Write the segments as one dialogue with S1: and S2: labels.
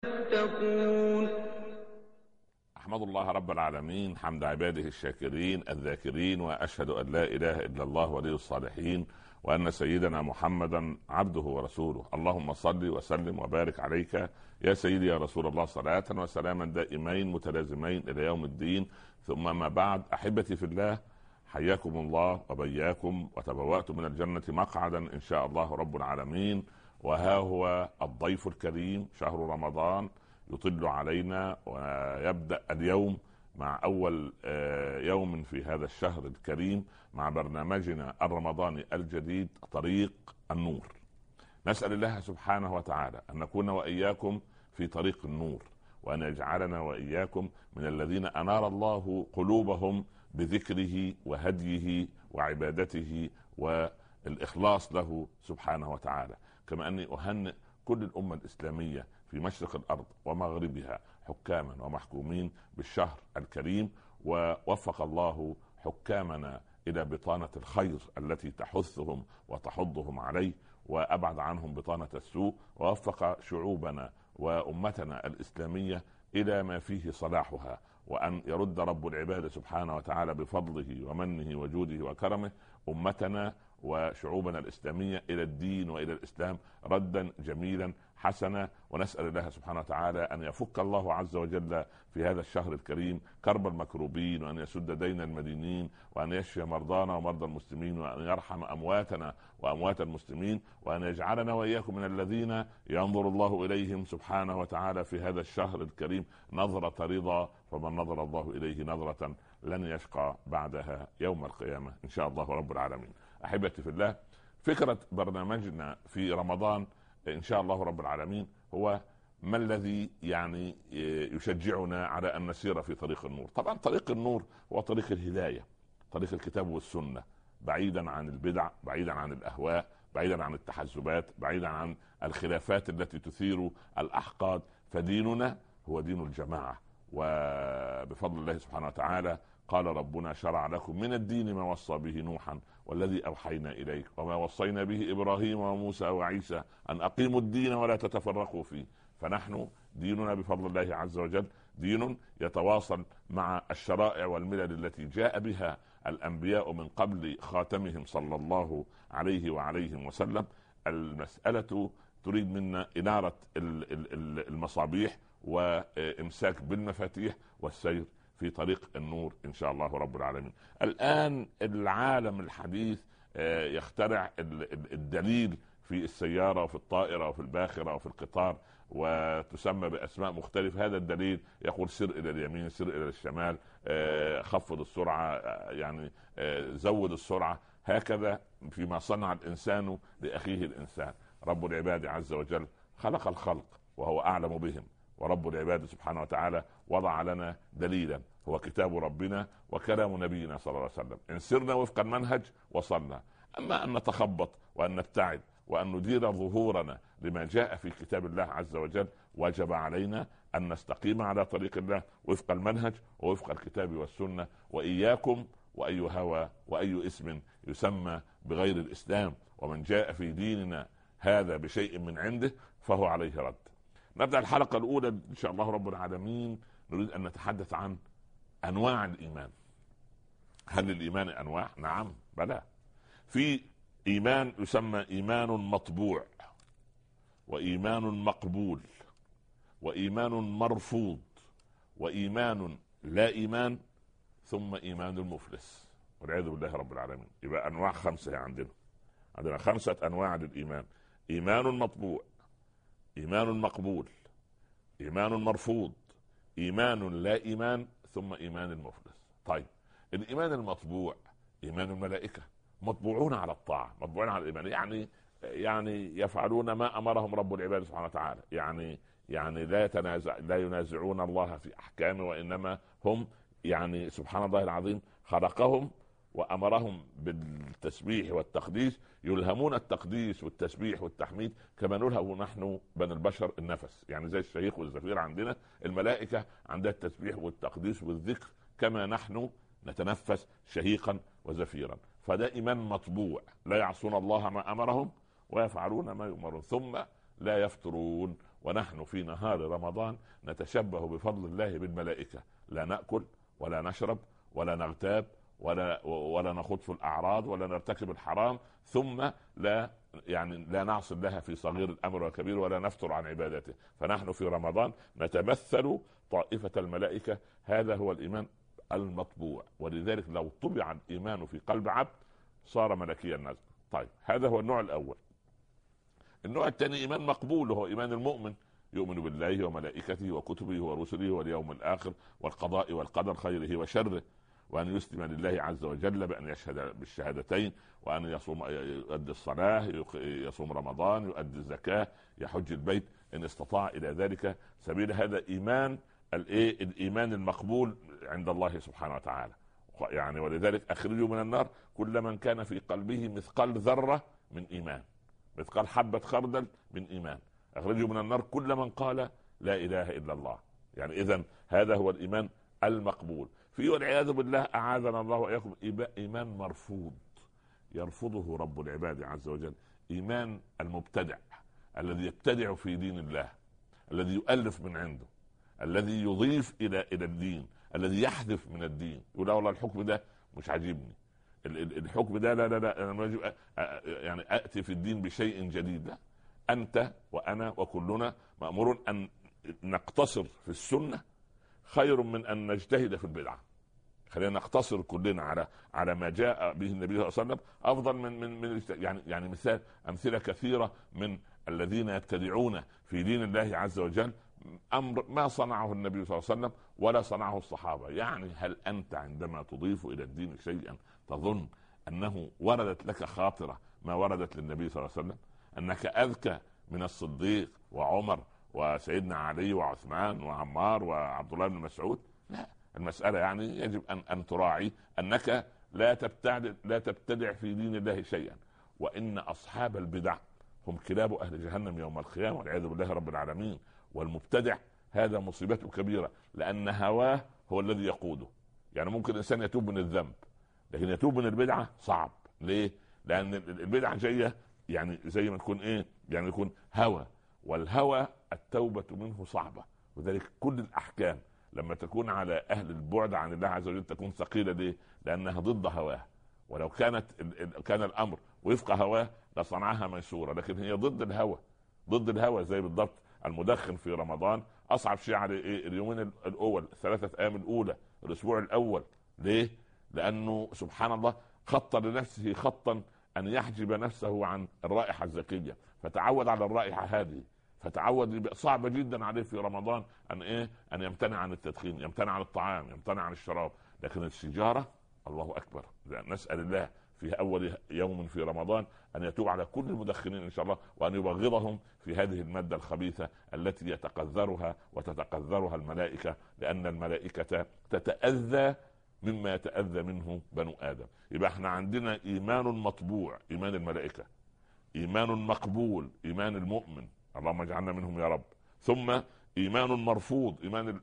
S1: تتقون.
S2: أحمد الله رب العالمين حمد عباده الشاكرين الذاكرين، وأشهد أن لا إله إلا الله ولي الصالحين، وأن سيدنا محمدا عبده ورسوله. اللهم صل وسلم وبارك عليك يا سيدي يا رسول الله، صلاة وسلاما دائمين متلازمين إلى يوم الدين. ثم ما بعد، أحبتي في الله، حياكم الله وبياكم، وتبوأت من الجنة مقعدا إن شاء الله رب العالمين. وها هو الضيف الكريم، شهر رمضان يطل علينا، ويبدأ اليوم مع أول يوم في هذا الشهر الكريم مع برنامجنا الرمضاني الجديد طريق النور. نسأل الله سبحانه وتعالى أن نكون وإياكم في طريق النور، وأن يجعلنا وإياكم من الذين أنار الله قلوبهم بذكره وهديه وعبادته والإخلاص له سبحانه وتعالى. كما أني أهنئ كل الأمة الإسلامية في مشرق الأرض ومغربها، حكاما ومحكومين بالشهر الكريم، ووفق الله حكامنا إلى بطانة الخير التي تحثهم وتحضهم عليه، وأبعد عنهم بطانة السوء، ووفق شعوبنا وأمتنا الإسلامية إلى ما فيه صلاحها، وأن يرد رب العباد سبحانه وتعالى بفضله ومنه وجوده وكرمه أمتنا وشعوبنا الإسلامية إلى الدين وإلى الإسلام ردا جميلا حسنا. ونسأل الله سبحانه وتعالى أن يفك الله عز وجل في هذا الشهر الكريم كرب المكروبين، وأن يسد دين المدينين، وأن يشفي مرضانا ومرضى المسلمين، وأن يرحم أمواتنا وأموات المسلمين، وأن يجعلنا وإياكم من الذين ينظر الله إليهم سبحانه وتعالى في هذا الشهر الكريم نظرة رضا، فمن نظر الله إليه نظرة لن يشقى بعدها يوم القيامة إن شاء الله رب العالمين. أحبتي في الله، فكرة برنامجنا في رمضان إن شاء الله رب العالمين هو ما الذي يعني يشجعنا على أن نسير في طريق النور. طبعا طريق النور هو طريق الهداية، طريق الكتاب والسنة، بعيدا عن البدع، بعيدا عن الأهواء، بعيدا عن التحزبات، بعيدا عن الخلافات التي تثير الأحقاد. فديننا هو دين الجماعة، وبفضل الله سبحانه وتعالى قال ربنا: شرع لكم من الدين ما وصى به نوحا والذي أوحينا إليك وما وصينا به إبراهيم وموسى وعيسى أن أقيموا الدين ولا تتفرقوا فيه. فنحن ديننا بفضل الله عز وجل دين يتواصل مع الشرائع والملل التي جاء بها الأنبياء من قبل خاتمهم صلى الله عليه وعليهم وسلم. المسألة تريد منا إنارة المصابيح وإمساك بالمفاتيح والسير في طريق النور إن شاء الله رب العالمين. الآن العالم الحديث يخترع الدليل في السيارة وفي الطائرة وفي الباخرة وفي القطار، وتسمى بأسماء مختلفة. هذا الدليل يقول سر إلى اليمين، سر إلى الشمال، خفض السرعة، يعني زود السرعة. هكذا فيما صنع الإنسان لأخيه الإنسان. رب العباد عز وجل خلق الخلق وهو أعلم بهم، ورب العباد سبحانه وتعالى وضع لنا دليلا هو كتاب ربنا وكلام نبينا صلى الله عليه وسلم. إن سرنا وفق المنهج وصلنا. أما أن نتخبط وأن نبتعد وأن ندير ظهورنا لما جاء في كتاب الله عز وجل، وجب علينا أن نستقيم على طريق الله وفق المنهج ووفق الكتاب والسنة. وإياكم وأي هوى وأي اسم يسمى بغير الإسلام، ومن جاء في ديننا هذا بشيء من عنده فهو عليه رد. نبدأ الحلقة الأولى إن شاء الله رب العالمين. نريد أن نتحدث عن أنواع الإيمان. هل الإيمان أنواع؟ نعم، بلى. في إيمان يسمى إيمان مطبوع، وإيمان مقبول، وإيمان مرفوض، وإيمان لا إيمان، ثم إيمان المفلس والعياذ بالله رب العالمين. يبقى أنواع خمسة عندنا 5 أنواع للإيمان: إيمان مطبوع، إيمان مقبول، إيمان مرفوض، إيمان لا إيمان، ثم إيمان المفلس. طيب، الإيمان المطبوع إيمان الملائكة، مطبوعون على الطاعة، مطبوعون على الإيمان، يعني يفعلون ما أمرهم رب العباد سبحانه وتعالى، يعني لا ينازعون الله في أحكامه، وإنما هم يعني سبحان الله العظيم خلقهم وأمرهم بالتسبيح والتقديس، يلهمون التقديس والتسبيح والتحميد كما نلهم نحن بني البشر النفس، يعني زي الشهيق والزفير عندنا. الملائكة عندها التسبيح والتقديس والذكر كما نحن نتنفس شهيقا وزفيرا. فده إيمان مطبوع، لا يعصون الله ما أمرهم ويفعلون ما يؤمرون، ثم لا يفترون ونحن في نهار رمضان نتشبه بفضل الله بالملائكة، لا نأكل ولا نشرب ولا نغتاب ولا نخوض في الأعراض ولا نرتكب الحرام، ثم لا نعصي الله في صغير الأمر وكبير، ولا نفتر عن عبادته. فنحن في رمضان نتمثل طائفة الملائكة. هذا هو الإيمان المطبوع، ولذلك لو طبع الإيمان في قلب عبد صار ملكي النزل. طيب، هذا هو النوع الأول. النوع الثاني إيمان مقبول، هو إيمان المؤمن، يؤمن بالله وملائكته وكتبه ورسله واليوم الآخر والقضاء والقدر خيره وشره، وأن يسلم لله عز وجل بأن يشهد بالشهادتين، وأن يؤدي الصلاة، يصوم رمضان، يؤدي الزكاة، يحج البيت إن استطاع إلى ذلك سبيل. هذا إيمان الإيمان المقبول عند الله سبحانه وتعالى. يعني ولذلك أخرجوا من النار كل من كان في قلبه مثقال ذرة من إيمان، مثقال حبة خردل من إيمان. أخرجوا من النار كل من قال لا إله إلا الله. يعني إذن هذا هو الإيمان المقبول. في والعياذ بالله أعاذنا الله وإياكم إيمان مرفوض، يرفضه رب العباد عز وجل. إيمان المبتدع، الذي يبتدع في دين الله، الذي يؤلف من عنده، الذي يضيف إلى الدين، الذي يحذف من الدين. يقول لا والله الحكم ده مش عاجبني، الحكم ده لا أنا يعني أتي في الدين بشيء جديد. لا، أنت وأنا وكلنا مأمور أن نقتصر في السنة خير من أن نجتهد في البدعة. خلينا نقتصر كلنا على ما جاء به النبي صلى الله عليه وسلم افضل من يعني امثله كثيره من الذين يبتدعون في دين الله عز وجل امر ما صنعه النبي صلى الله عليه وسلم ولا صنعه الصحابه. يعني هل انت عندما تضيف الى الدين شيئا تظن انه وردت لك خاطره ما وردت للنبي صلى الله عليه وسلم؟ انك اذكى من الصديق وعمر وسيدنا علي وعثمان وعمار وعبد الله بن مسعود؟ لا، المسألة يعني يجب أن تراعي أنك لا تبتدع في دين الله شيئا. وإن أصحاب البدع هم كلاب أهل جهنم يوم القيامة والعياذ بالله رب العالمين. والمبتدع هذا مصيبته كبيرة، لأن هواه هو الذي يقوده. يعني ممكن الإنسان يتوب من الذنب، لكن يتوب من البدعة صعب. ليه؟ لأن البدعة جاية يعني زي ما تكون يعني يكون هوى، والهوى التوبة منه صعبة. وذلك كل الأحكام لما تكون على أهل البعد عن الله عز وجل تكون ثقيلة. ليه؟ لأنها ضد هواه. ولو كان الأمر وفق هواه لصنعها ميسورة، لكن هي ضد الهوى. زي بالضبط المدخن في رمضان أصعب شيء على اليومين الأول، 3 أيام الأولى، الأسبوع الأول. ليه؟ لأنه سبحان الله خط لنفسه خطا أن يحجب نفسه عن الرائحة الزكية، فتعود على الرائحة هذه، فتعود. صعب جدا عليه في رمضان ان يمتنع عن التدخين، يمتنع عن الطعام، يمتنع عن الشراب. لكن السيجاره الله اكبر. نسال الله في اول يوم في رمضان ان يتوب على كل المدخنين ان شاء الله، وان يبغضهم في هذه الماده الخبيثه التي يتقذرها وتتقذرها الملائكه، لان الملائكه تتاذى مما يتاذى منه بنو ادم. يبقى احنا عندنا ايمان مطبوع، ايمان الملائكه، ايمان مقبول، ايمان المؤمن، اللهم اجعلنا منهم يا رب. ثم ايمان مرفوض، ايمان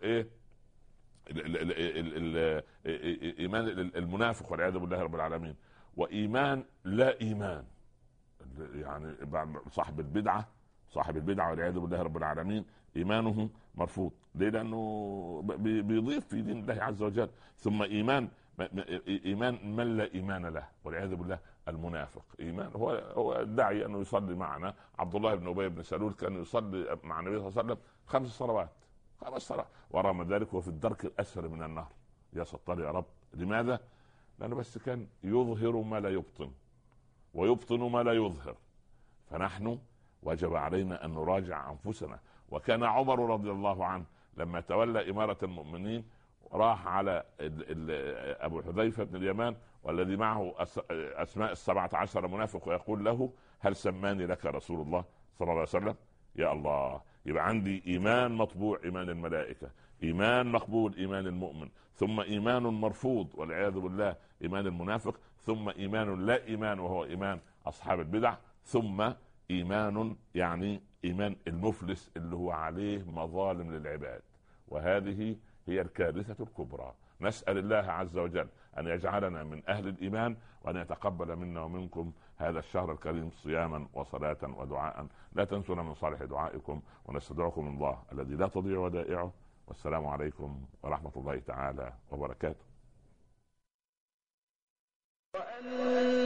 S2: ايمان المنافق والعياذ بالله رب العالمين. وايمان لا ايمان، يعني صاحب البدعه والعياذ بالله رب العالمين ايمانه مرفوض. ليه؟ لانه بيضيف في دين الله عز وجل. ثم ايمان من لا ايمان له والعياذ بالله المنافق. ايمان هو ادعي انه يصلي معنا. عبد الله بن ابي بن سلول كان يصلي مع النبي صلى الله عليه وسلم 5 صلوات، ورغم ذلك هو في الدرك الاسفل من النار. يا ستار يا رب. لماذا؟ لانه بس كان يظهر ما لا يبطن ويبطن ما لا يظهر. فنحن وجب علينا ان نراجع انفسنا. وكان عمر رضي الله عنه لما تولى اماره المؤمنين راح على ابو حذيفه بن اليمان والذي معه اسماء 17 منافق، ويقول له هل سماني لك رسول الله صلى الله عليه وسلم؟ يا الله. يبقى عندي ايمان مطبوع، ايمان الملائكه، ايمان مقبول، ايمان المؤمن، ثم ايمان مرفوض والعياذ بالله ايمان المنافق، ثم ايمان لا ايمان وهو ايمان اصحاب البدع، ثم ايمان يعني ايمان المفلس اللي هو عليه مظالم للعباد. وهذه هي الكارثة الكبرى. نسأل الله عز وجل أن يجعلنا من أهل الإيمان، وأن يتقبل منا ومنكم هذا الشهر الكريم صياما وصلاة ودعاء. لا تنسونا من صالح دعائكم، ونستودعكم الله الذي لا تضيع ودائعه. والسلام عليكم ورحمة الله تعالى وبركاته.